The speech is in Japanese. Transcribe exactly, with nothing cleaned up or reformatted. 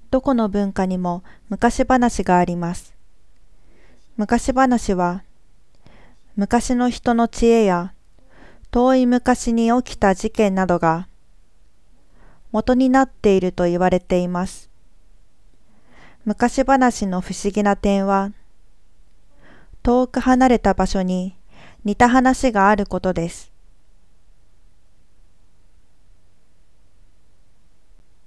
どこの文化にも昔話があります。昔話は、昔の人の知恵や遠い昔に起きた事件などが元になっていると言われています。昔話の不思議な点は、遠く離れた場所に似た話があることです。